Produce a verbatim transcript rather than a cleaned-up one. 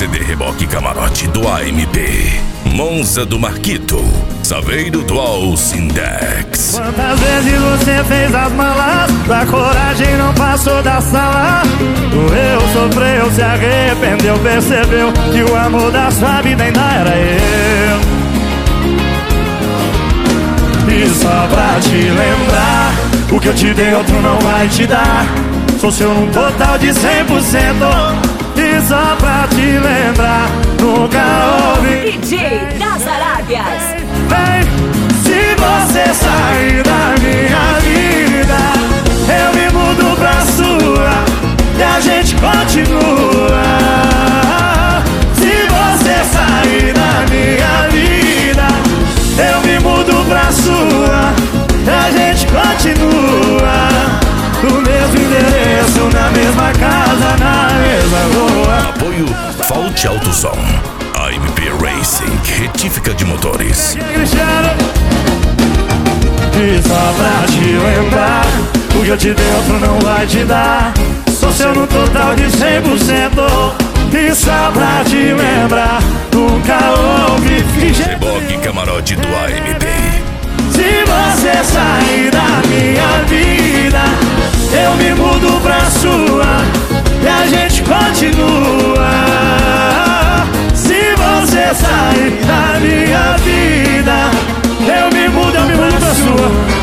D Reboque Camarote do A M P, Monza do Marquito, Saveiro do Alcindex. Quantas vezes você fez as malas, da coragem não passou da sala? Doeu, sofreu, se arrependeu, percebeu que o amor da sua vida ainda era eu. E só pra te lembrar, o que eu te dei outro não vai te dar. Sou seu num total de cem por cento. E só pra te lembrar, nunca houve D J das Arábias. Vem, se você sair da minha vida, eu me mudo pra sua e a gente continua. Se você sair da minha vida, eu me mudo pra sua e a gente continua. No mesmo endereço, na mesma casa, na mesma rua. Apoio Falte Alto Som, A M P Racing, retífica de motores. E só pra te lembrar, o que eu te dei outro não vai te dar. Sou seu no total de cem por cento. E só pra te lembrar, nunca houve ficha. Reboque Camarote do A M P. Se você sair da minha vida, eu me mudo pra sua e a gente continua. Se você sair da minha vida, eu me mudo, eu me mudo pra sua